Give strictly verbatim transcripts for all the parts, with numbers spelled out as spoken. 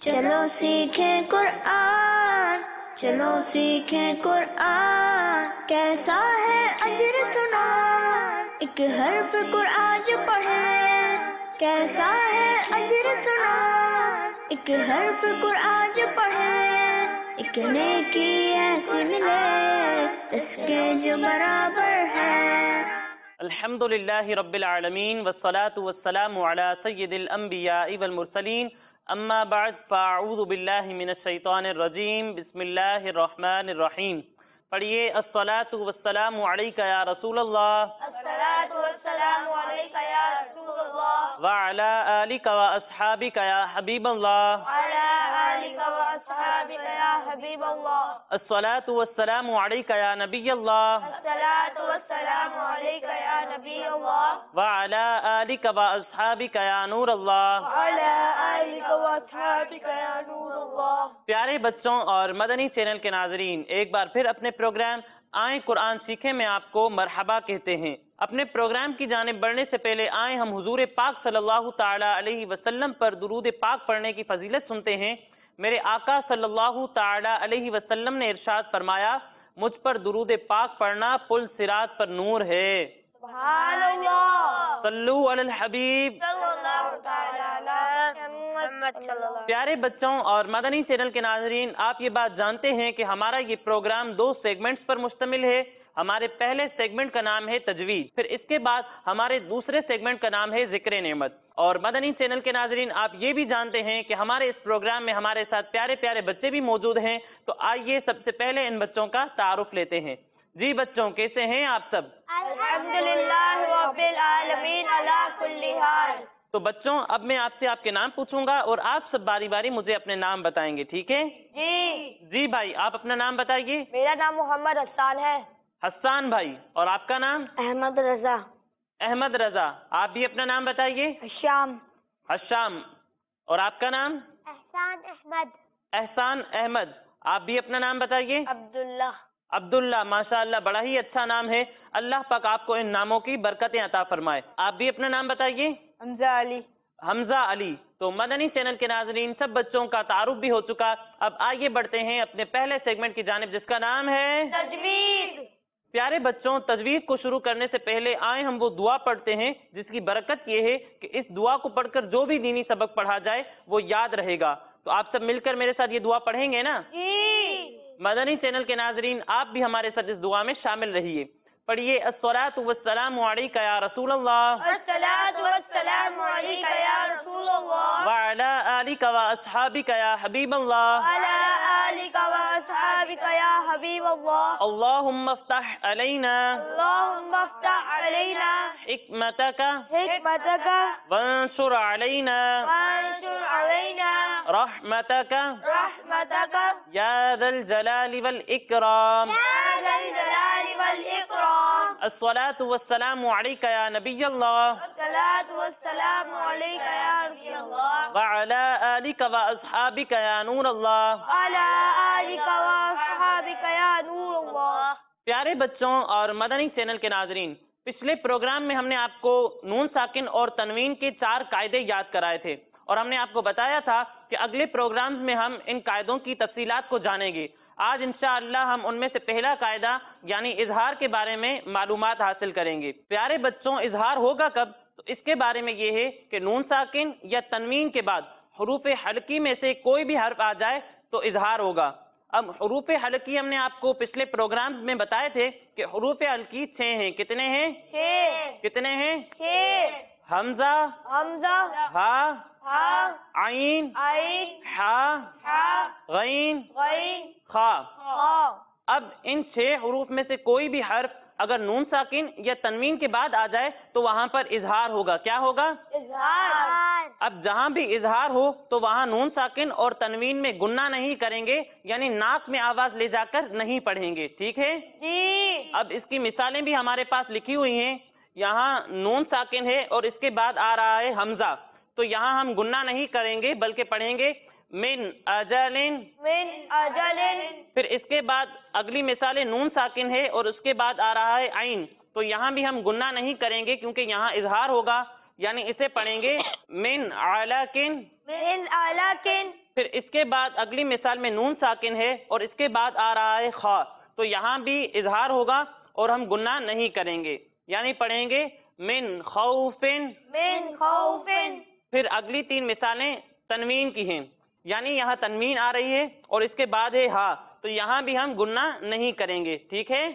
چلو سیکھیں قرآن، چلو سیکھیں قرآن، کیسا ہے اجر سنا، ایک حرف قرآن جو پڑھے، کیسا ہے اجر سنا، ایک حرف قرآن جو پڑھے، ایک نیکی ایسی ملے اس کے جو برابر ہے۔ الحمدللہ رب العالمین والصلاة والسلام علی سید الانبیاء والمرسلین، اما بعد فاعوذ باللہ من الشیطان الرجیم، بسم اللہ الرحمن الرحیم۔ پڑھیے الصلاة والسلام علیک یا رسول اللہ، الصلاة والسلام علیک یا رسول اللہ، وعلی آلک واصحابک یا حبیب اللہ، وعلی آلک واصحابک یا حبیب اللہ، الصلاة والسلام علیک یا نبی اللہ، الصلاة والسلام علیک یا نبی اللہ، وعلی آلک واصحابک یا نور اللہ۔ وعلی آلک واصحابک یا نور اللہ۔ پیارے بچوں اور مدنی چینل کے ناظرین، ایک بار پھر اپنے پروگرام آئیں قرآن سیکھیں میں آپ کو مرحبا کہتے ہیں۔ اپنے پروگرام کی جانب بڑھنے سے پہلے آئیں ہم حضور پاک صلی اللہ تعالی علیہ وسلم پر درود پاک پڑھنے کی فضیلت سنتے ہیں۔ میرے آقا صلی اللہ تعالی علیہ وسلم نے ارشاد فرمایا، مجھ پر درود پاک پڑھنا پل صراط پر نور ہے۔ سبحان اللہ، صلو علی الحبیب صلی اللہ تعالی علی محمد صلی اللہ۔ پیارے بچوں اور مدنی چینل کے ناظرین، آپ یہ بات جانتے ہیں کہ ہمارا یہ پروگرام دو سیگمنٹس پر مشتمل ہے۔ ہمارے پہلے سیگمنٹ کا نام ہے تجوید، پھر اس کے بعد ہمارے دوسرے سیگمنٹ کا نام ہے ذکر نعمت۔ اور مدنی چینل کے ناظرین، آپ یہ بھی جانتے ہیں کہ ہمارے اس پروگرام میں ہمارے ساتھ پیارے پیارے بچے بھی موجود ہیں، تو آئیے سب سے پہلے ان بچوں کا تعارف لیتے ہیں۔ جی بچوں، کیسے ہیں آپ سب؟ الحمدللہ رب العالمین علی کل حال۔ تو بچوں، اب میں آپ سے آپ کے نام پوچھوں گا اور آپ سب باری باری مجھے اپنے نام بتائیں گے، ٹھیک ہے؟ جی جی بھائی، آپ اپنا نام بتائیے۔ میرا نام محمد حسان ہے۔ حسان بھائی، اور آپ کا نام؟ احمد رضا۔ احمد رضا، آپ بھی اپنا نام بتائیے۔ شام۔ حشام، اور آپ کا نام؟ احسان احمد۔ احسان احمد، آپ بھی اپنا نام بتائیے۔ عبداللہ۔ عبداللہ، ماشاءاللہ بڑا ہی اچھا نام ہے، اللہ پاک آپ کو ان ناموں کی برکتیں عطا فرمائے۔ آپ بھی اپنا نام بتائیے۔ حمزہ علی۔ حمزہ علی۔ تو مدنی چینل کے ناظرین، سب بچوں کا تعارف بھی ہو چکا، اب آئیے بڑھتے ہیں اپنے پہلے سیگمنٹ کی جانب، جس کا نام ہے تجوید۔ پیارے بچوں، تجوید کو شروع کرنے سے پہلے آئیں ہم وہ دعا پڑھتے ہیں جس کی برکت یہ ہے کہ اس دعا کو پڑھ کر جو بھی دینی سبق پڑھا جائے وہ یاد رہے گا۔ تو آپ سب مل کر میرے ساتھ یہ دعا پڑھیں گے نا؟ جی۔ مدنی چینل کے ناظرین، آپ بھی ہمارے ساتھ اس دعا میں شامل رہیے۔ پڑھیے الصلاۃ والسلام علیک یا رسول اللہ، الصلاۃ والسلام علیک یا رسول اللہ، وعلی آلک واصحابک یا حبیب اللہ، وعلی آلک واصحابک یا حبیب اللہ، اللہم افتح علینا اللہم افتح علینا حکمتک حکمتک وانشر علینا وانشر علینا رحمتک رحمتک یا ذا الجلال والاکرام۔ یا ذا الجلال والاکرام۔ الصلاۃ والسلام علیک یا نبی اللہ، الصلاۃ والسلام علیک یا نبی اللہ، وعلی آلک واصحابک یا نور اللہ۔ وعلی آلک واصحابک یا نور اللہ۔ پیارے بچوں اور مدنی چینل کے ناظرین، پچھلے پروگرام میں ہم نے آپ کو نون ساکن اور تنوین کے چار قاعدے یاد کرائے تھے، اور ہم نے آپ کو بتایا تھا کہ اگلے پروگرامز میں ہم ان قاعدوں کی تفصیلات کو جانیں گے۔ آج انشاءاللہ ہم ان میں سے پہلا قاعدہ یعنی اظہار کے بارے میں معلومات حاصل کریں گے۔ پیارے بچوں، اظہار ہوگا کب؟ تو اس کے بارے میں یہ ہے کہ نون ساکن یا تنوین کے بعد حروف حلقی میں سے کوئی بھی حرف آ جائے تو اظہار ہوگا۔ اب حروف حلقی ہم نے آپ کو پچھلے پروگرام میں بتائے تھے کہ حروف حلقی چھ ہیں۔ کتنے ہیں؟ چھ۔ کتنے ہیں؟ چھ۔ حمزہ، حمزہ، ہا، ہا، عین، عین، ہا، ہا، غین، غین، خا۔ خا۔ اب ان چھ حروف میں سے کوئی بھی حرف اگر نون ساکن یا تنوین کے بعد آ جائے تو وہاں پر اظہار ہوگا۔ کیا ہوگا؟ اظہار۔ اب جہاں بھی اظہار ہو تو وہاں نون ساکن اور تنوین میں گننا نہیں کریں گے، یعنی ناک میں آواز لے جا کر نہیں پڑھیں گے، ٹھیک ہے؟ جی۔ اب اس کی مثالیں بھی ہمارے پاس لکھی ہوئی ہیں۔ یہاں نون ساکن ہے اور اس کے بعد آ رہا ہے حمزہ، تو یہاں ہم گننا نہیں کریں گے بلکہ پڑھیں گے من اجل، من اجل۔ پھر اس کے بعد اگلی مثال نون ساکن ہے اور اس کے بعد آ رہا ہے عین، تو یہاں بھی ہم گننا نہیں کریں گے کیونکہ یہاں اظہار ہوگا، یعنی اسے پڑھیں گے من علاکن، من علاکن۔ پھر اس کے بعد اگلی مثال میں نون ساکن ہے اور اس کے بعد آ رہا ہے خا، تو یہاں بھی اظہار ہوگا اور ہم گناہ نہیں کریں گے، یعنی پڑھیں گے من خوفن من خوف. پھر اگلی تین مثالیں تنوین کی ہیں، یعنی یہاں تنوین آ رہی ہے اور اس کے بعد ہے ہا، تو یہاں بھی ہم گناہ نہیں کریں گے، ٹھیک ہے؟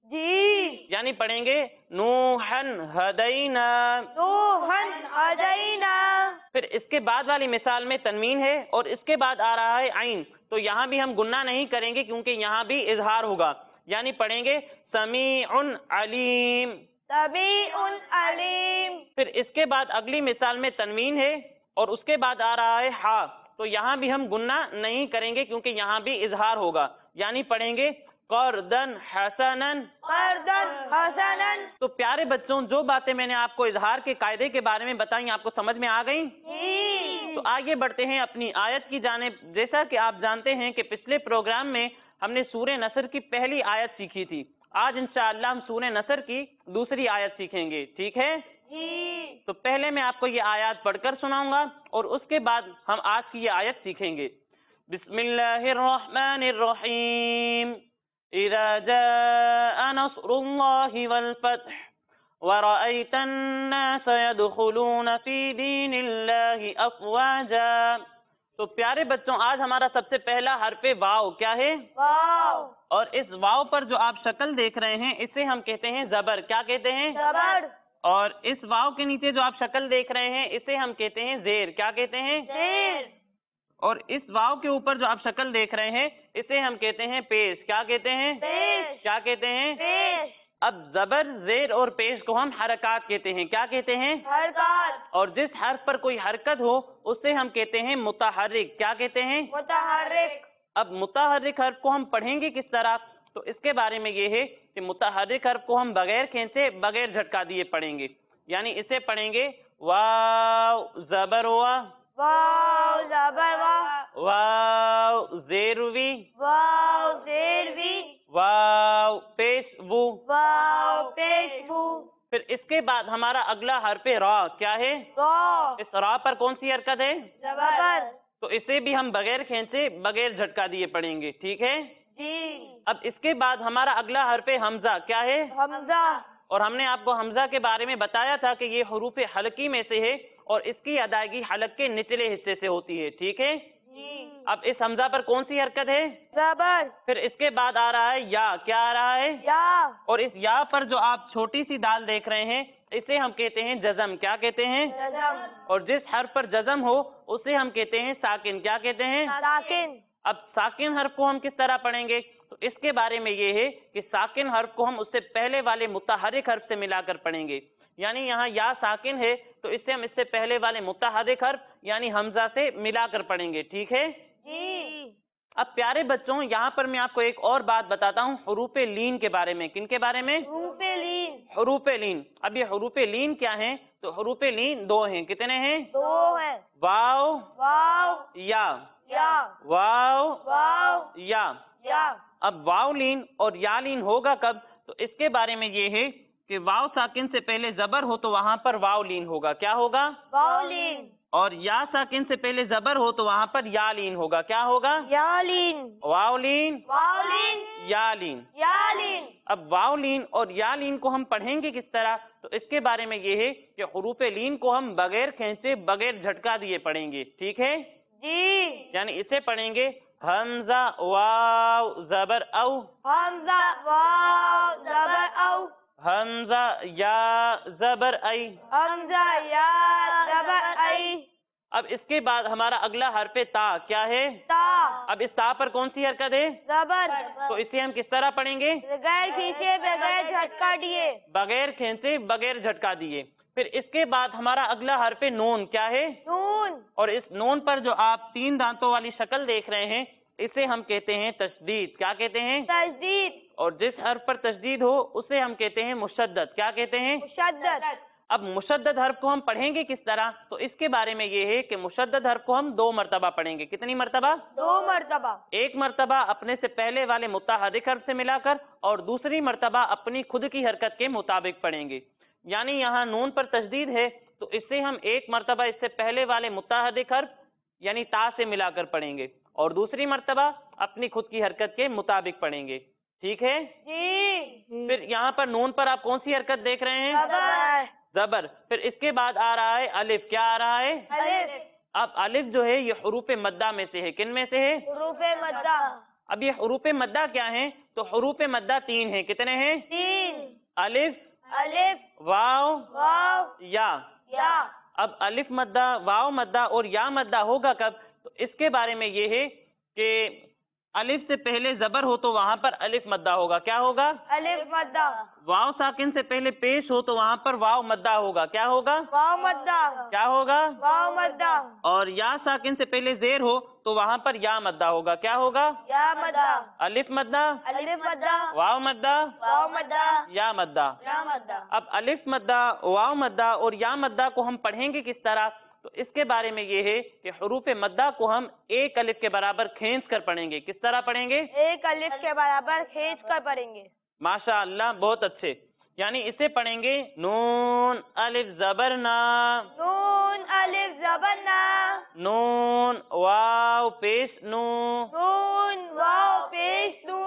جی. یعنی پڑھیں گے نوحن ہدینا. نوحن ہدینا. پھر اس کے بعد والی مثال میں تنوین ہے اور اس کے بعد آ رہا ہے عین، تو یہاں بھی ہم گناہ نہیں کریں گے کیونکہ یہاں بھی اظہار ہوگا، یعنی پڑھیں گے سمیع علیم. سمیع علیم. پھر اس کے بعد اگلی مثال میں تنوین ہے اور اس کے بعد آ رہا ہے ہا، تو یہاں بھی ہم گناہ نہیں کریں گے کیونکہ یہاں بھی اظہار ہوگا، یعنی پڑھیں گے قرضن حسنن. قرضن حسنن. تو پیارے بچوں، جو باتیں میں نے آپ کو اظہار کے قاعدے کے بارے میں بتائیں آپ کو سمجھ میں آ گئیں؟ جی. تو آگے بڑھتے ہیں اپنی آیت کی جانب. جیسا کہ آپ جانتے ہیں کہ پچھلے پروگرام میں ہم نے سورہ نصر کی پہلی آیت سیکھی تھی، آج انشاءاللہ ہم سورہ نصر کی دوسری آیت سیکھیں گے، ٹھیک ہے؟ جی. تو پہلے میں آپ کو یہ آیات پڑھ کر سناؤں گا اور اس کے بعد ہم آج کی یہ آیت سیکھیں گے. بسم اللہ الرحمن الرحیم. اذا جاء نصر اللہ والفتح ورأيت الناس يدخلون في دين الله افواجا. تو پیارے بچوں، آج ہمارا سب سے پہلا حرف واو کیا ہے؟ واو. اور اس واو پر جو آپ شکل دیکھ رہے ہیں اسے ہم کہتے ہیں زبر. کیا کہتے ہیں؟ زبر. اور اس واو کے نیچے جو آپ شکل دیکھ رہے ہیں اسے ہم کہتے ہیں زیر. کیا کہتے ہیں؟ زیر. اور اس واو کے اوپر جو آپ شکل دیکھ رہے ہیں اسے ہم کہتے ہیں پیش. کیا کہتے ہیں؟ پیش. کیا کہتے ہیں؟ پیش. اب زبر، زیر اور پیش کو ہم حرکات کہتے ہیں. کیا کہتے ہیں؟ حرکات. اور جس حرف پر کوئی حرکت ہو اسے ہم کہتے ہیں متحرک. کیا کہتے ہیں؟ متحرک. اب متحرک حرف کو ہم پڑھیں گے کس طرح؟ تو اس کے بارے میں یہ ہے کہ متحرک حرف کو ہم بغیر کھینچے، بغیر جھٹکا دیے پڑھیں گے، یعنی اسے پڑھیں گے واو زبر وا، واو زبر وا، واو زیر وی، واو زیر وی، واو پیش وو. واو پیش وو. پھر اس کے بعد ہمارا اگلا حرف را کیا ہے؟ را. اس را پر کون سی حرکت ہے؟ زبر. تو اسے بھی ہم بغیر کھینچے، بغیر جھٹکا دیے پڑھیں گے، ٹھیک ہے؟ جی. اب اس کے بعد ہمارا اگلا حرف حمزہ کیا ہے؟ حمزہ. اور ہم نے آپ کو حمزہ کے بارے میں بتایا تھا کہ یہ حروف حلقی میں سے ہے اور اس کی ادائیگی حلق کے نچلے حصے سے ہوتی ہے، ٹھیک ہے؟ جی. اب اس حمزہ پر کون سی حرکت ہے؟ زبر. پھر اس کے بعد آ رہا ہے یا. کیا آ رہا ہے؟ یا. اور اس یا پر جو آپ چھوٹی سی دال دیکھ رہے ہیں اسے ہم کہتے ہیں جزم. کیا کہتے ہیں؟ جزم. اور جس حرف پر جزم ہو اسے ہم کہتے ہیں ساکن. کیا کہتے ہیں؟ ساکن. اب ساکن حرف کو ہم کس طرح پڑھیں گے؟ تو اس کے بارے میں یہ ہے کہ ساکن حرف کو ہم اس سے پہلے والے متحرک حرف سے ملا کر پڑھیں گے، یعنی یہاں یا ساکن ہے تو اس سے ہم اس سے پہلے والے متحرک حرف یعنی حمزہ سے ملا کر پڑھیں گے، ٹھیک ہے؟ جی. اب پیارے بچوں، یہاں پر میں آپ کو ایک اور بات بتاتا ہوں حروف لین کے بارے میں. کن کے بارے میں؟ حروف لین. حروف لین. اب یہ حروف لین کیا ہیں؟ تو حروف لین دو ہیں. کتنے ہیں؟ دو ہے. واو واو. یا. یا. واو واو. یا. یا. اب واو لین اور یا لین ہوگا کب؟ تو اس کے بارے میں یہ ہے کہ واو ساکن سے پہلے زبر ہو تو وہاں پر واو لین ہوگا. کیا ہوگا؟ واو لین. اور یا ساکن سے پہلے زبر ہو تو وہاں پر یا لین ہوگا. کیا ہوگا؟ یا لین. واو لین. واو لین. یا لین. یا لین. اب واو لین اور یا لین کو ہم پڑھیں گے کس طرح؟ تو اس کے بارے میں یہ ہے کہ حروف لین کو ہم بغیر کھینچے، بغیر جھٹکا دیے پڑھیں گے، ٹھیک ہے؟ جی. یعنی اسے پڑھیں گے حمزہ واو زبر او، حمزہ واو زبر او، حمزہ یا زبر ای. حمزہ یا زبر ای. اب اس کے بعد ہمارا اگلا حرف تا کیا ہے؟ تا. اب اس تا پر کون سی حرکت ہے؟ زبر. تو اسے ہم کس طرح پڑھیں گے؟ بغیر کھینچے، بغیر جھٹکا دیے. بغیر کھینچے، بغیر جھٹکا دیے. پھر اس کے بعد ہمارا اگلا حرف نون کیا ہے؟ نون. اور اس نون پر جو آپ تین دانتوں والی شکل دیکھ رہے ہیں اسے ہم کہتے ہیں تشدید. کیا کہتے ہیں؟ تشدید. اور جس حرف پر تشدید ہو اسے ہم کہتے ہیں مشدد. کیا کہتے ہیں؟ مشدد. اب مشدد حرف کو ہم پڑھیں گے کس طرح؟ تو اس کے بارے میں یہ ہے کہ مشدد حرف کو ہم دو مرتبہ پڑھیں گے. کتنی مرتبہ؟ دو مرتبہ. ایک مرتبہ اپنے سے پہلے والے متحرک حرف سے ملا کر اور دوسری مرتبہ اپنی خود کی حرکت کے مطابق پڑھیں گے. یعنی یہاں نون پر تشدید ہے تو اس سے ہم ایک مرتبہ اس سے پہلے والے متحرک حرف यानी ता से मिलाकर पढ़ेंगे, और दूसरी मर्तबा अपनी खुद की हरकत के मुताबिक पढ़ेंगे। ठीक है जी। फिर यहाँ पर नून पर आप कौन सी हरकत देख रहे हैं? जबर। जबर। फिर इसके बाद आ रहा है अलिफ। क्या आ रहा है? अलिफ। अब अलिफ जो है ये हुरूफ मद्दा में से है। किन में से है? हुरूफ मद्दा। अब ये हुरूफ मद्दा क्या है? तो हुरूफ मद्दा तीन है। कितने हैं? तीन। अलिफ, अलिफ, वाव, वाव, या। या। अब अलिफ मद्दा, वाव मद्दा और या मद्दा होगा कब? तो इसके बारे में ये है कि अलिफ से पहले जबर हो तो वहां पर अलिफ मद्दा होगा। क्या होगा? अलिफ मद्दा। वाव साकिन से पहले पेश हो तो वहां पर वाव मद्दा होगा। क्या होगा? वाव मद्दा। क्या होगा? वाव मद्दा। और या साकिन से पहले जेर हो तो वहां पर या मद्दा होगा। क्या होगा? या मद्दा। अलिफ मद्दा, अलिफ मद्दा, वाव मद्दा, वाव मद्दा, या मद्दा। या मद्दा। अब अलिफ मद्दा, वाव मद्दा और या मद्दा को हम पढ़ेंगे किस तरह? तो इसके बारे में ये है कि हुरूफ मद्दा को हम एक अलिफ के बराबर खींच कर पढ़ेंगे। किस तरह पढ़ेंगे? एक अलिफ के बराबर खींच कर पढ़ेंगे। माशा अल्लाह, बहुत अच्छे। यानी इसे पढ़ेंगे नून अलिफ जबर ना, नून अलिफ जबर ना, नून वाव पेश नू, नून वाव पेश नू,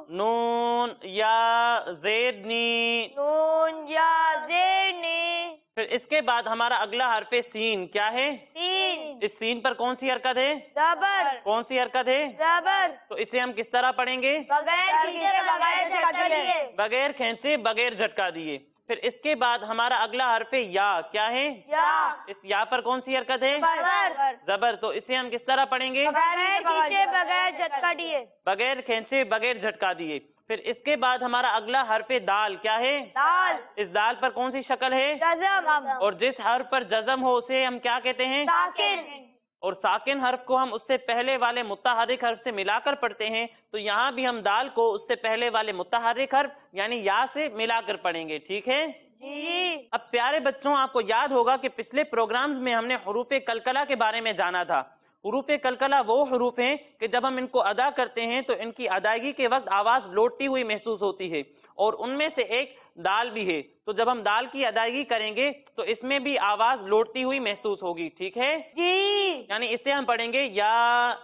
नून या जेद नी। नून या जेर नी। फिर इसके बाद हमारा अगला हरफ सीन। क्या है? तीन। इस सीन पर कौन सी हरकत है? जबर। कौन सी हरकत है? जबर। तो इसे हम किस तरह पढ़ेंगे? बगैर खींचे बगैर झटका दिए। बगैर खींचे बगैर झटका दिए। फिर इसके बाद हमारा अगला हरफ या। क्या है? या। इस या पर कौन सी हरकत है? जबर। जबर। तो इसे हम किस तरह पढ़ेंगे? बगैर खींचे बगैर झटका दिए। बगैर खींचे बगैर झटका दिए। फिर इसके बाद हमारा अगला हरफ दाल। क्या है? दाल। इस दाल पर कौन सी शक्ल है? जज़म। और जिस हर्फ पर जज़म हो उसे हम क्या कहते हैं? साकिन। और साकिन हर्फ को हम उससे पहले वाले मुत्तहरिक हर्फ से मिलाकर पढ़ते हैं। तो यहाँ भी हम दाल को उससे पहले वाले मुत्तहरिक हर्फ यानी या से मिलाकर पढ़ेंगे। ठीक है जी। अब प्यारे बच्चों, आपको याद होगा कि पिछले प्रोग्राम्स में हमने हुरूफ कलकला के बारे में जाना था। हुरूफ कलकला वो हुरूफ हैं कि जब हम इनको अदा करते हैं तो इनकी अदायगी के वक्त आवाज लौटती हुई महसूस होती है, और उनमें से एक दाल भी है। तो जब हम दाल की अदायगी करेंगे तो इसमें भी आवाज लौटती हुई महसूस होगी। ठीक है जी। यानी इसे हम पढ़ेंगे या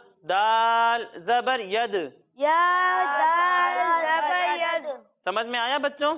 दाल जबर यद। या दाल जबर यद। समझ में आया बच्चों?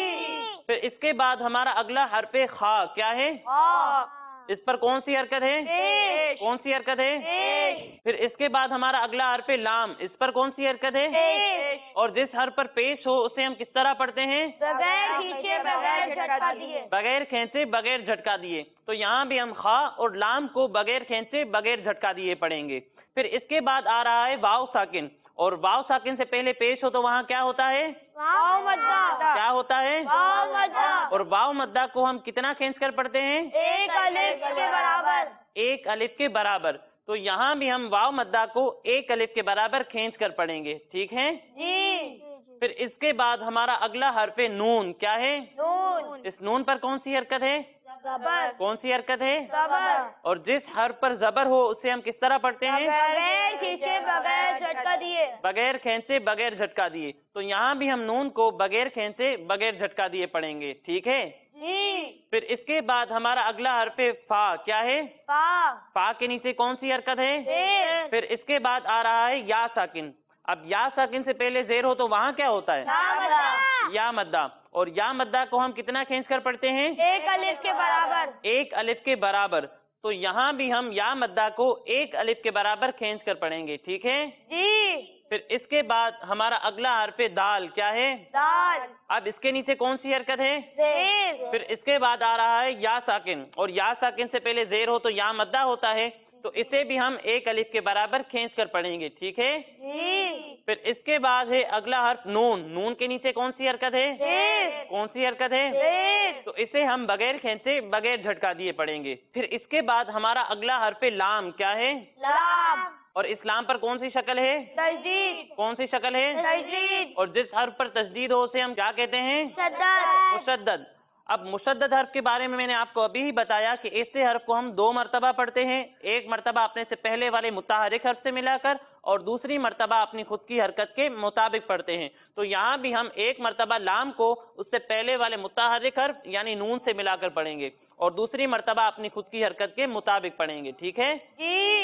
जी। फिर इसके बाद हमारा अगला हरफ खा। क्या है? हाँ। इस पर कौन सी हरकत है? पेश। कौन सी हरकत है? पेश। फिर इसके बाद हमारा अगला हरफ लाम। इस पर कौन सी हरकत है? पेश। और जिस हर्फ पर पेश हो उसे हम किस तरह पढ़ते हैं? बगैर खींचे बगैर झटका दिए। बगैर खींचे बगैर झटका दिए। तो यहाँ भी हम खा और लाम को बगैर खींचे बगैर झटका दिए पढ़ेंगे। फिर इसके बाद आ रहा है वाव साकिन, और वाव साकिन से पहले पेश हो तो वहाँ क्या होता है? वाव मद्दा। क्या होता है? वाव मद्दा। और वाव मद्दा को हम कितना खींच कर पढ़ते हैं? एक अलिफ के बराबर। एक अलिफ के बराबर। तो यहाँ भी हम वाव मद्दा को एक अलिफ के बराबर खींच कर पढ़ेंगे। ठीक है जी। फिर इसके बाद हमारा अगला हरफ नून। क्या है? नून। इस नून पर कौन सी हरकत है? जबर। कौन सी हरकत है? जबर। और जिस हर्फ पर जबर हो उसे हम किस तरह पढ़ते हैं? बगैर खींचे बगैर झटका दिए। बगैर खींचे बगैर झटका दिए। तो यहाँ भी हम नून को बगैर खींचे बगैर झटका दिए पढ़ेंगे। ठीक है जी। फिर इसके बाद हमारा अगला हरफ फा। क्या है? फा। फा के नीचे कौन सी हरकत है? जेर। फिर इसके बाद आ रहा है या साकिन। अब या साकिन से पहले जेर हो तो वहाँ क्या होता है? या मद्दा। या मद्दा। और या मद्दा को हम कितना खींच कर पढ़ते हैं? एक अलिफ के बराबर। एक अलिफ के बराबर। तो यहाँ भी हम या मद्दा को एक अलिफ के बराबर खींच कर पढ़ेंगे। ठीक है जी। फिर इसके बाद हमारा अगला हरफ दाल। क्या है? दाल। अब इसके नीचे कौन सी हरकत है? जेर। फिर इसके बाद आ रहा है या साकिन, और या साकिन से पहले जेर हो तो या मद्दा होता है। तो इसे भी हम एक अलिफ के बराबर खींच कर पढ़ेंगे। ठीक है जी। फिर इसके बाद है अगला हर्फ नून। नून के नीचे कौन सी हरकत है? जेर। कौन सी हरकत है? जेर। तो इसे हम बगैर खींचे बगैर झटका दिए पढ़ेंगे। फिर इसके बाद हमारा अगला हर्फ लाम। क्या है? लाम। और इस्लाम पर कौन सी शक्ल है? तजदीद। कौन सी शक्ल है? तजदीद। और जिस हर्फ पर तस्दीद हो उसे हम क्या कहते हैं? शद्दद। मुशद्दद। अब मुशद्दद हर्फ के बारे में मैंने आपको अभी ही बताया कि ऐसे हर्फ को हम दो मर्तबा पढ़ते हैं। एक मर्तबा अपने से पहले वाले मुत्तहरिक हर्फ से मिलाकर, और दूसरी मर्तबा अपनी खुद की हरकत के मुताबिक पढ़ते हैं। तो यहाँ भी हम एक मर्तबा लाम को उससे पहले वाले मुत्तहरिक हर्फ यानी नून से मिलाकर पढ़ेंगे, और दूसरी मर्तबा अपनी खुद की हरकत के मुताबिक पढ़ेंगे। ठीक है जी।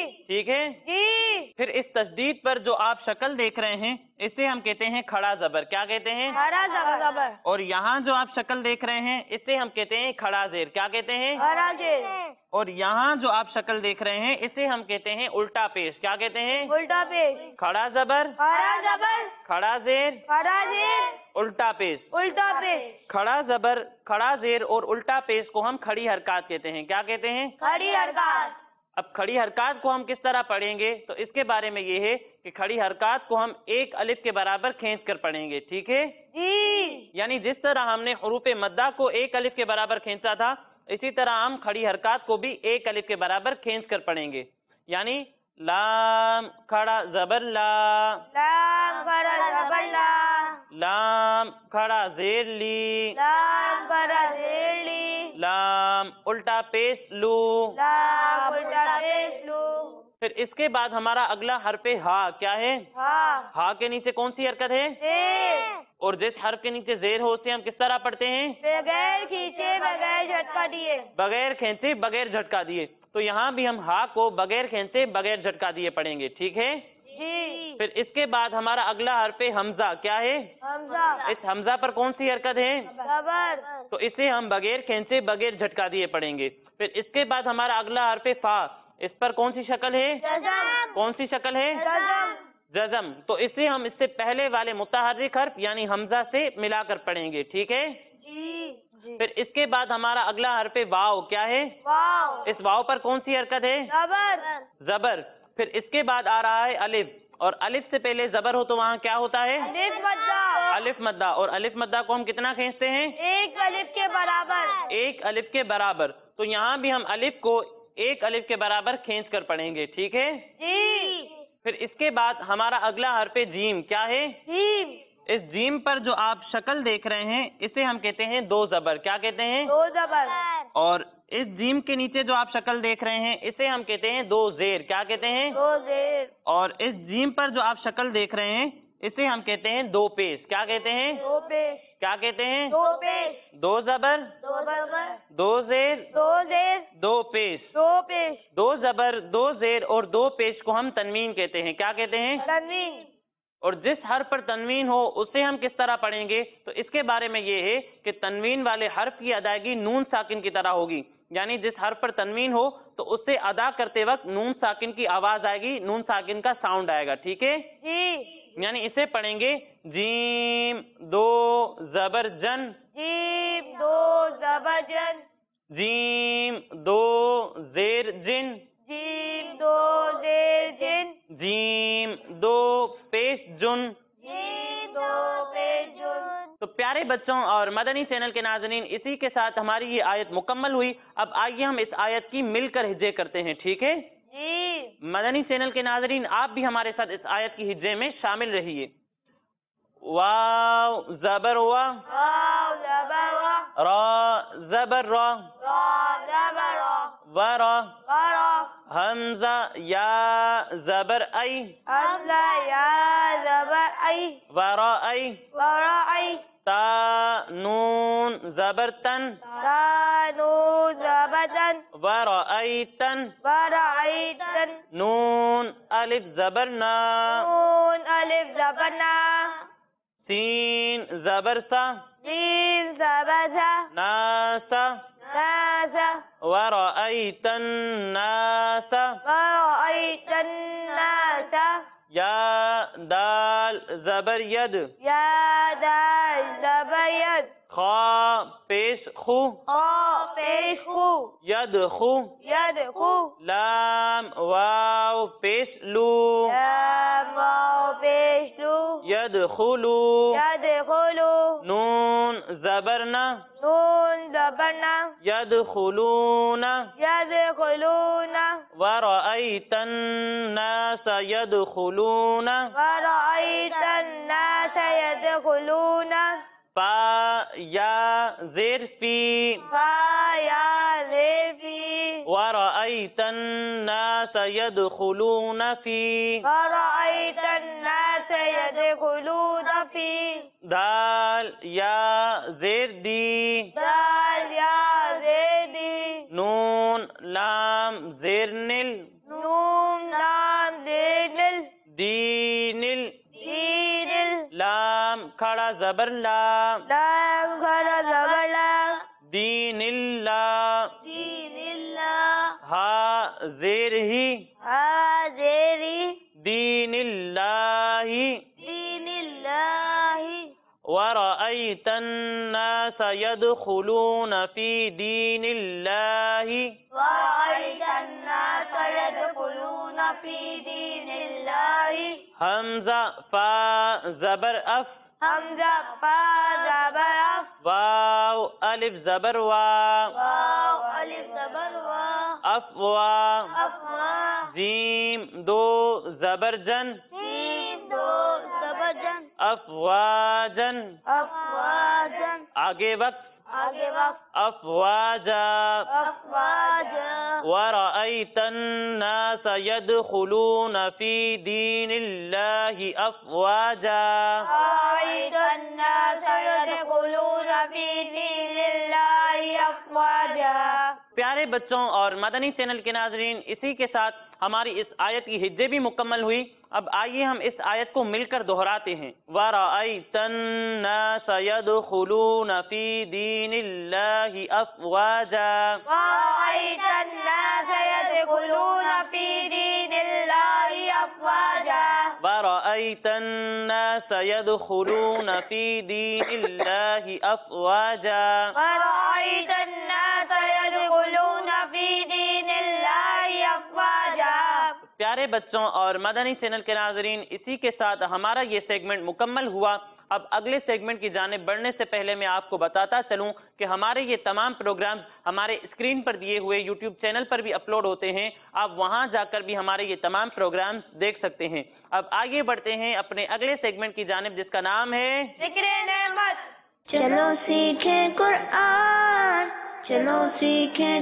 ٹھیک ہے. جی. پھر اس تشدید پر جو آپ شکل دیکھ رہے ہیں اسے ہم کہتے ہیں کھڑا زبر. کیا کہتے ہیں؟ کھڑا زبر. اور یہاں جو آپ شکل دیکھ رہے ہیں اسے ہم کہتے ہیں کھڑا زیر. کیا کہتے ہیں؟ کھڑا زیر. اور یہاں جو آپ شکل دیکھ رہے ہیں اسے ہم کہتے ہیں الٹا پیش. کیا کہتے ہیں؟ الٹا پیش. کھڑا زبر, کھڑا زبر. کھڑا زیر, کھڑا زیر. الٹا پیش. الٹا پیش. کھڑا زبر, کھڑا زیر اور الٹا پیش کو ہم کھڑی حرکات کہتے ہیں. کیا کہتے ہیں؟ کھڑی حرکات. اب کھڑی حرکات کو ہم کس طرح پڑھیں گے تو اس کے بارے میں یہ ہے کہ کھڑی حرکات کو ہم ایک الف کے برابر کھینچ کر پڑھیں گے. ٹھیک ہے جی. یعنی جس طرح ہم نے حروف مدہ کو ایک الف کے برابر کھینچا تھا اسی طرح ہم کھڑی حرکات کو بھی ایک الف کے برابر کھینچ کر پڑھیں گے. یعنی لام کھڑا زبر لا, لام کھڑا زبر لا. لام کھڑا زیر لی, لام کھڑا زیر لی. لام الٹا پیش لو. لام الٹا پیش لو. پھر اس کے بعد ہمارا اگلا حرف ہا کیا ہے؟ ہاں. ہا کے نیچے کون سی حرکت ہے؟ زیر. اور جس حرف کے نیچے زیر ہو اسے ہم کس طرح پڑھتے ہیں؟ بغیر کھینچے بغیر جھٹکا دیے. بغیر کھینچے بغیر جھٹکا دیے. تو یہاں بھی ہم ہا کو بغیر کھینچے بغیر جھٹکا دیے پڑھیں گے. ٹھیک ہے. جی. پھر اس کے بعد ہمارا اگلا حرف حمزہ کیا ہے؟ حمزہ. اس حمزہ پر کون سی حرکت ہے؟ زبر. تو اسے ہم بغیر کھینچے بغیر جھٹکا دیے پڑھیں گے. پھر اس کے بعد ہمارا اگلا حرف فا, اس پر کون سی شکل ہے؟ جزم. کون سی شکل ہے؟ جزم. جزم. تو اسے ہم اس سے پہلے والے متحرک حرف یعنی حمزہ سے ملا کر پڑھیں گے. ٹھیک ہے. جی. جی. پھر اس کے بعد ہمارا اگلا حرف واو کیا ہے؟ واو. اس واو پر کون سی حرکت ہے؟ زبر. زبر. پھر اس کے بعد آ رہا ہے الف, اور الف سے پہلے زبر ہو تو وہاں کیا ہوتا ہے؟ الف مدہ. الف مدہ. اور الف مدہ کو ہم کتنا کھینچتے ہیں؟ ایک الف کے برابر. ایک الف کے برابر. تو یہاں بھی ہم الف کو ایک الف کے برابر کھینچ کر پڑھیں گے. ٹھیک ہے. جی. پھر اس کے بعد ہمارا اگلا حرف جیم کیا ہے؟ جیم. اس جیم پر جو آپ شکل دیکھ رہے ہیں اسے ہم کہتے ہیں دو زبر. کیا کہتے ہیں؟ دو زبر. اور اس جیم کے نیچے جو آپ شکل دیکھ رہے ہیں اسے ہم کہتے ہیں دو زیر. کیا کہتے ہیں؟ دو زیر. اور اس جیم پر جو آپ شکل دیکھ رہے ہیں اسے ہم کہتے ہیں دو پیش. کیا کہتے ہیں؟ دو پیش. کیا کہتے ہیں؟ دو پیش. دو زبر, دو زبر. دو زیر, دو زیر. دو پیش. دو پیش. دو زبر, دو زیر اور دو پیش کو ہم تنوین کہتے ہیں. کیا کہتے ہیں؟ تنوین. اور جس حرف پر تنوین ہو اسے ہم کس طرح پڑھیں گے تو اس کے بارے میں یہ ہے کہ تنوین والے حرف کی ادائیگی نون ساکن کی طرح ہوگی. یعنی جس حرف پر تنوین ہو تو اسے ادا کرتے وقت نون ساکن کی آواز آئے گی, نون ساکن کا ساؤنڈ آئے گا. ٹھیک ہے. جی. یعنی اسے پڑھیں گے جیم دو زبر جن, جیم دو زبر جن. جیم دو زیر جن, جیم دو زیر جن. جیم دو پیش جن. جیم دو پیش جن. تو پیارے بچوں اور مدنی چینل کے ناظرین, اسی کے ساتھ ہماری یہ آیت مکمل ہوئی. اب آئیے ہم اس آیت کی مل کر ہجے کرتے ہیں. ٹھیک ہے. جی. مدنی چینل کے ناظرین آپ بھی ہمارے ساتھ اس آیت کی ہجے میں شامل رہیے. واو زبر وا, واو زبر وا. را زبر را, را زبر را. ورا, ورا. حمزہ یا زبر ای, حمزہ یا زبر ای. ورا ای, ورا ای. تا نون زبر تن, تا نون زبر تن. ورا ای تن, ورا ای تن. نون الف زبر نا, نون الف زبر نا. سین زبر سا, سین زبر سا. NASA, NASA. ورأيت الناس, ورأيت الناس. یا دال زبر ید, یا دال زبر ید. خا پیش خو, خا پیش خو. ید خو, ید خو. لام واو پیش لو, لام واو پیش لو. ید خلو, ید خلو. نون زبرنا, نون زبرنا. ید خلون, ید خلون. ورأيت الناس يدخلون, ورأيت الناس يدخلون. فا یا زیر فی, فا یا زیر فی. ورأيت الناس يدخلون فی, ورأيت الناس يدخلون في. دال یا زیر دی, دال یا زیر دی. نون لام زیر نل, نون کھڑا زبر لا لام کھڑا زبر لا دین اللہ دین اللہ ہا زیر ہی ہا زیری دین اللہ دین اللہ ورأيت الناس يدخلون في دين الله ورأيت الناس يدخلون في دين الله حمزة فا زبر أف حمزہ فا زبر اف واو ألف زبر وا واو الف زبر وا أفوا افوا زیم دو زبر جن سین دو زبر جن افواجن افواجن آگے وقت آگے وقت افواجا افواجا ورأيت الناس يدخلون في دين الله أفواجا ورأيت الناس يدخلون في دين الله أفواجا. پیارے بچوں اور مدنی چینل کے ناظرین، اسی کے ساتھ ہماری اس آیت کی حجے بھی مکمل ہوئی. اب آئیے ہم اس آیت کو مل کر دہراتے ہیں. وَرَأَيْتَ النَّاسَ يَدْخُلُونَ فِي دِينِ اللَّهِ أَفْوَاجًا وَرَأَيْتَ النَّاسَ يَدْخُلُونَ فِي دِينِ اللَّهِ أَفْوَاجًا وَرَأَيْتَ النَّاسَ يَدْخُلُونَ فِي دِينِ اللَّهِ أَفْوَاجًا وَرَأَيْتَ النَّاسَ يَدْخُلُونَ فِي دِينِ اللَّهِ أَفْوَاجًا. پیارے بچوں اور مدنی چینل کے ناظرین، اسی کے ساتھ ہمارا یہ سیگمنٹ مکمل ہوا. اب اگلے سیگمنٹ کی جانب بڑھنے سے پہلے میں آپ کو بتاتا چلوں کہ ہمارے یہ تمام پروگرامز ہمارے اسکرین پر دیے ہوئے یوٹیوب چینل پر بھی اپلوڈ ہوتے ہیں. آپ وہاں جا کر بھی ہمارے یہ تمام پروگرامز دیکھ سکتے ہیں. اب آگے بڑھتے ہیں اپنے اگلے سیگمنٹ کی جانب، جس کا نام ہے ذکر نعمت. چلو سیکھیں قرآن، چلو سیکھیں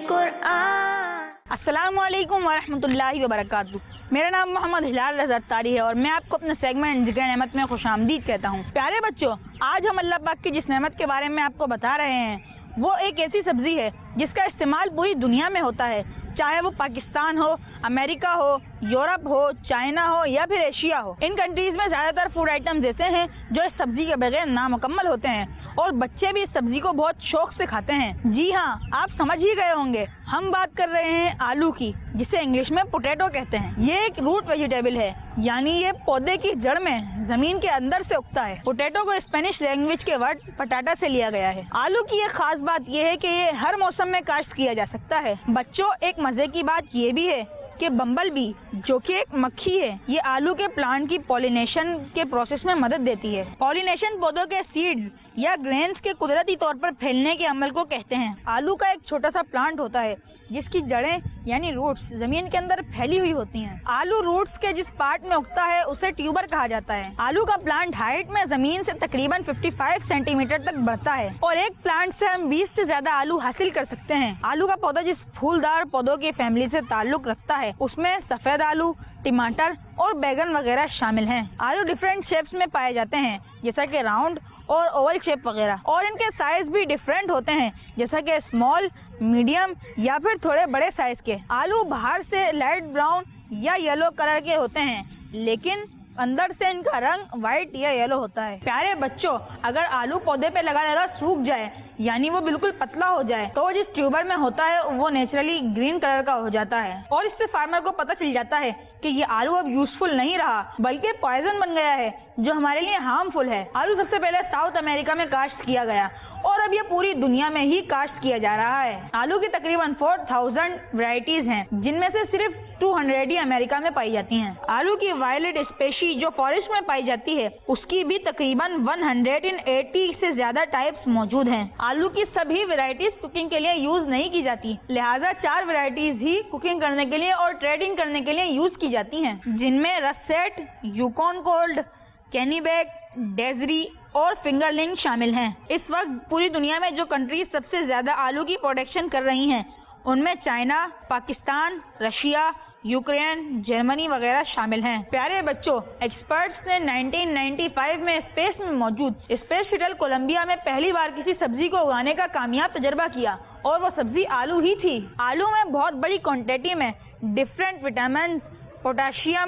قرآن. السلام علیکم ورحمۃ اللہ وبرکاتہ. میرا نام محمد ہلال رضا تاری ہے اور میں آپ کو اپنے سیگمنٹ ذکر نعمت میں خوش آمدید کہتا ہوں. پیارے بچوں، آج ہم اللہ پاک کی جس نعمت کے بارے میں آپ کو بتا رہے ہیں وہ ایک ایسی سبزی ہے جس کا استعمال پوری دنیا میں ہوتا ہے، چاہے وہ پاکستان ہو، امریکہ ہو، یورپ ہو، چائنا ہو یا پھر ایشیا ہو. ان کنٹریز میں زیادہ تر فوڈ آئٹمز ایسے ہیں جو اس سبزی کے بغیر نامکمل ہوتے ہیں اور بچے بھی اس سبزی کو بہت شوق سے کھاتے ہیں. جی ہاں، آپ سمجھ ہی گئے ہوں گے، ہم بات کر رہے ہیں آلو کی، جسے انگلش میں پوٹیٹو کہتے ہیں. یہ ایک روٹ ویجیٹیبل ہے، یعنی یہ پودے کی جڑ میں زمین کے اندر سے اگتا ہے. پوٹیٹو کو اسپینش لینگویج کے ورڈ پٹاٹا سے لیا گیا ہے. آلو کی ایک خاص بات یہ ہے کہ یہ ہر موسم میں کاشت کیا جا سکتا ہے. بچوں، ایک مزے کی بات یہ بھی ہے کہ بمبل بی، جو کہ ایک مکھی ہے، یہ آلو کے پلانٹ کی پولینیشن کے پروسیس میں مدد دیتی ہے. پولینیشن پودوں کے سیڈز یا گرینز کے قدرتی طور پر پھیلنے کے عمل کو کہتے ہیں. آلو کا ایک چھوٹا سا پلانٹ ہوتا ہے جس کی جڑیں یعنی روٹس زمین کے اندر پھیلی ہوئی ہوتی ہیں. آلو روٹس کے جس پارٹ میں اگتا ہے اسے ٹیوبر کہا جاتا ہے. آلو کا پلانٹ ہائٹ میں زمین سے تقریباً پچپن سینٹی میٹر تک بڑھتا ہے اور ایک پلانٹ سے ہم بیس سے زیادہ آلو حاصل کر سکتے ہیں. آلو کا پودا جس پھولدار پودوں کی فیملی سے تعلق رکھتا ہے اس میں سفید آلو، ٹماٹر اور بیگن وغیرہ شامل ہیں. آلو ڈفرینٹ شیپس میں پائے جاتے ہیں جیسا کہ راؤنڈ اور اوول شیپ وغیرہ، اور ان کے سائز بھی ڈفرینٹ ہوتے ہیں جیسا کہ اسمال، میڈیم یا پھر تھوڑے بڑے سائز کے. آلو باہر سے لائٹ براؤن یا یلو کلر کے ہوتے ہیں لیکن اندر سے ان کا رنگ وائٹ یا یلو ہوتا ہے. پیارے بچوں، اگر آلو پودے پہ لگا لگا سوکھ جائے یعنی وہ بالکل پتلا ہو جائے تو جس ٹیوبر میں ہوتا ہے وہ نیچرلی گرین کلر کا ہو جاتا ہے اور اس سے فارمر کو پتہ چل جاتا ہے کہ یہ آلو اب یوزفل نہیں رہا بلکہ پوائزن بن گیا ہے جو ہمارے لیے ہارمفل ہے. آلو سب سے پہلے ساؤتھ امریکہ میں کاشت کیا گیا اور اب یہ پوری دنیا میں ہی کاشت کیا جا رہا ہے. آلو کی تقریباً فور تھاؤزینڈ ورائٹیز ہیں جن میں سے صرف ٹو ہنڈریڈ ہی امریکہ میں پائی جاتی ہیں. آلو کی وائلٹ اسپیشی جو فارسٹ میں پائی جاتی ہے اس کی بھی تقریباً ون ہنڈریڈ ایٹی سے زیادہ ٹائپس موجود ہیں. آلو کی سبھی ورائٹیز کوکنگ کے لیے یوز نہیں کی جاتی، لہٰذا چار ورائٹیز ہی کوکنگ کرنے کے لیے اور ٹریڈنگ کرنے کے لیے یوز کی جاتی ہیں جن میں russet, Yukon gold, Kennebec, Desiree اور فنگر لنگ شامل ہیں. اس وقت پوری دنیا میں جو کنٹریز سب سے زیادہ آلو کی پروڈکشن کر رہی ہیں ان میں China, Pakistan, Russia, Ukraine, Germany وغیرہ شامل ہیں. پیارے بچوں، ایکسپرٹس نے نائنٹین نائنٹی فائیو میں اسپیس میں موجود اسپیس شٹل کولمبیا میں پہلی بار کسی سبزی کو اگانے کا کامیاب تجربہ کیا اور وہ سبزی آلو ہی تھی. آلو میں بہت بڑی کوانٹٹی میں different vitamins, potassium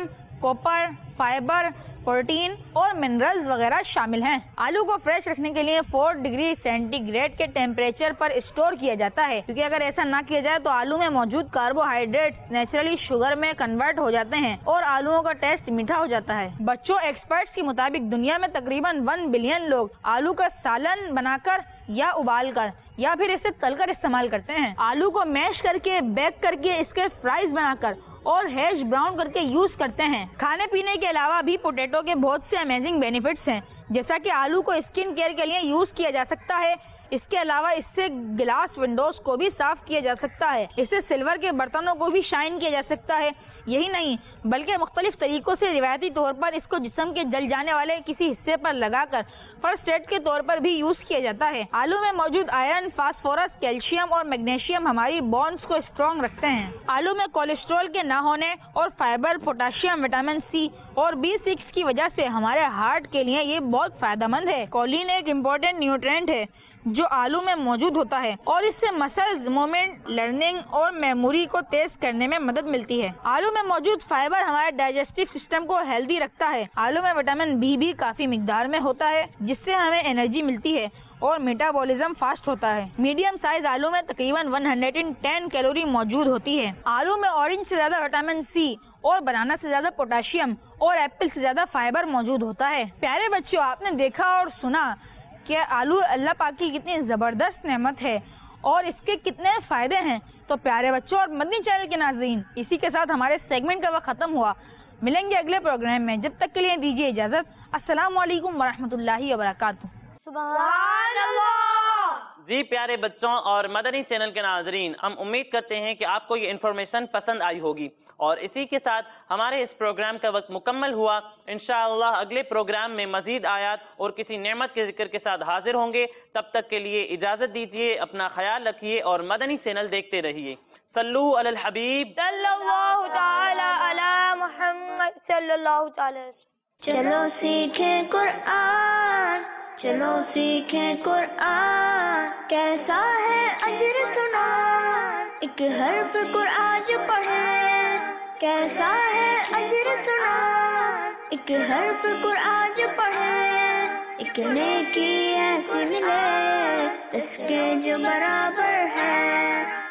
copper, fibre, protein اور منرلز وغیرہ شامل ہیں۔ آلو کو فریش رکھنے کے لیے فور ڈگری سینٹی گریڈ کے ٹیمپریچر پر اسٹور کیا جاتا ہے، کیونکہ اگر ایسا نہ کیا جائے تو آلو میں موجود کاربوہائیڈریٹس نیچرلی شوگر میں کنورٹ ہو جاتے ہیں اور آلوؤں کا ٹیسٹ میٹھا ہو جاتا ہے۔ بچوں، ایکسپرٹس کے مطابق دنیا میں تقریباً ون بلین لوگ آلو کا سالن بنا کر یا ابال کر یا پھر اسے تل کر استعمال کرتے ہیں۔ آلو کو میش کر کے، بیک کر کے، اس کے فرائز بنا کر اور ہیش براؤن کر کے یوز کرتے ہیں۔ کھانے پینے کے علاوہ بھی پوٹیٹو کے بہت سے امیزنگ بینیفٹس ہیں، جیسا کہ آلو کو اسکن کیئر کے لیے یوز کیا جا سکتا ہے۔ اس کے علاوہ اس سے گلاس ونڈوز کو بھی صاف کیا جا سکتا ہے، اس سے سلور کے برتنوں کو بھی شائن کیا جا سکتا ہے۔ یہی نہیں بلکہ مختلف طریقوں سے روایتی طور پر اس کو جسم کے جل جانے والے کسی حصے پر لگا کر فرسٹ ایڈ کے طور پر بھی یوز کیا جاتا ہے۔ آلو میں موجود آئرن، فاسفورس، کیلشیم اور میگنیشیم ہماری بونز کو اسٹرانگ رکھتے ہیں۔ آلو میں کولیسٹرول کے نہ ہونے اور فائبر، پوٹاشیم، وٹامن سی اور بی سکس کی وجہ سے ہمارے ہارٹ کے لیے یہ بہت فائدہ مند ہے۔ کولین ایک امپورٹنٹ نیوٹرینٹ ہے جو آلو میں موجود ہوتا ہے اور اس سے مسلز، موومنٹ، لرننگ اور میموری کو تیز کرنے میں مدد ملتی ہے۔ آلو میں موجود فائبر ہمارے ڈائجسٹو سسٹم کو ہیلدی رکھتا ہے۔ آلو میں وٹامن بی بھی کافی مقدار میں ہوتا ہے جس سے ہمیں انرجی ملتی ہے اور میٹابولزم فاسٹ ہوتا ہے۔ میڈیم سائز آلو میں تقریباً ون ہنڈریڈ ٹین کیلوری موجود ہوتی ہے۔ آلو میں اورنج سے زیادہ وٹامن سی اور بنانا سے زیادہ پوٹاشیم اور ایپل سے زیادہ فائبر موجود ہوتا ہے۔ پیارے بچوں، آپ نے دیکھا اور سنا کہ آلو اللہ پاک کی کتنی زبردست نعمت ہے اور اس کے کتنے فائدے ہیں۔ تو پیارے بچوں اور مدنی چینل کے ناظرین، اسی کے ساتھ ہمارے سیگمنٹ کا وقت ختم ہوا۔ ملیں گے اگلے پروگرام میں، جب تک کے لیے دیجیے اجازت۔ السلام علیکم ورحمۃ اللہ وبرکاتہ۔ سبحان اللہ۔ جی پیارے بچوں اور مدنی چینل کے ناظرین، ہم امید کرتے ہیں کہ آپ کو یہ انفارمیشن پسند آئی ہوگی، اور اسی کے ساتھ ہمارے اس پروگرام کا وقت مکمل ہوا۔ انشاءاللہ اگلے پروگرام میں مزید آیات اور کسی نعمت کے ذکر کے ساتھ حاضر ہوں گے۔ تب تک کے لیے اجازت دیجیے، اپنا خیال رکھیے اور مدنی چینل دیکھتے رہیے۔ صلو علی الحبیب صلی اللہ تعالی علی محمد صلی اللہ تعالی وسلم۔ چلو سیکھیں قرآن، چلو سیکھیں قرآن، کیسا ہے اجر سنا، ایک حرف قرآن جو پڑھے، کیسا ہے اجر سنا، ایک حرف قرآن جو پڑھے، ایک نیکی ایسی ملے اس کے جو برابر ہے۔